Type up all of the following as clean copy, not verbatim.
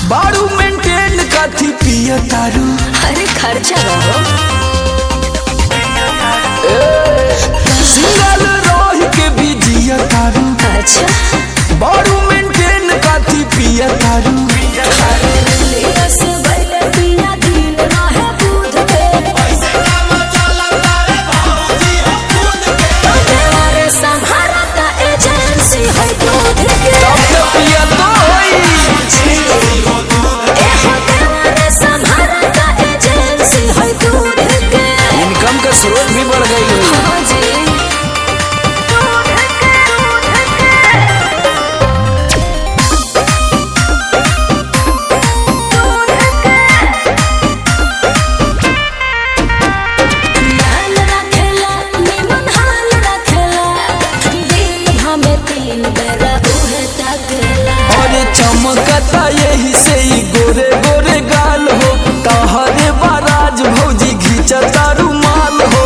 बारू मेंटेन कथी पिया तारू। अरे खर्चा रहो सिंगल रह के भी जिया तारू। अच्छा बारू मेंटेन कथी पिया तारू। इनकम का स्रोत भी बढ़ गई है। अरे चमकता यही से ही गोरे गोरे गाल हो। तहरे बाराज भौजी घिंचता रुमाल हो।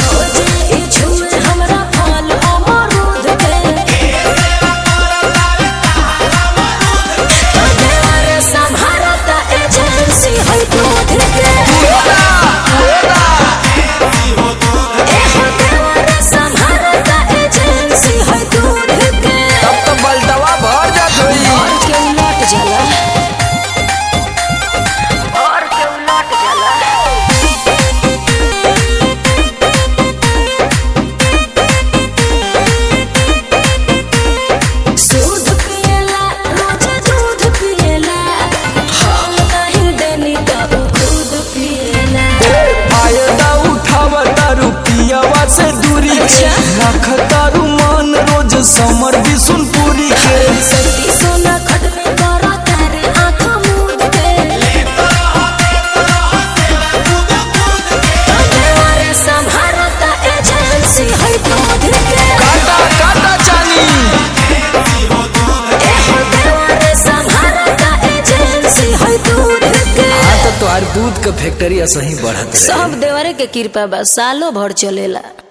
तब तो बल्टवा भर जात होई। फायदा उठावता रुपियावा से दूरी के। रखता रुमान रोज समर बिसुनपुरी के। काटा काटा चानी। हाँ तो तोहार दूध का फैक्ट्री असही बढ़त है। सब देवरे के कृपा बा सालों भर चलेला।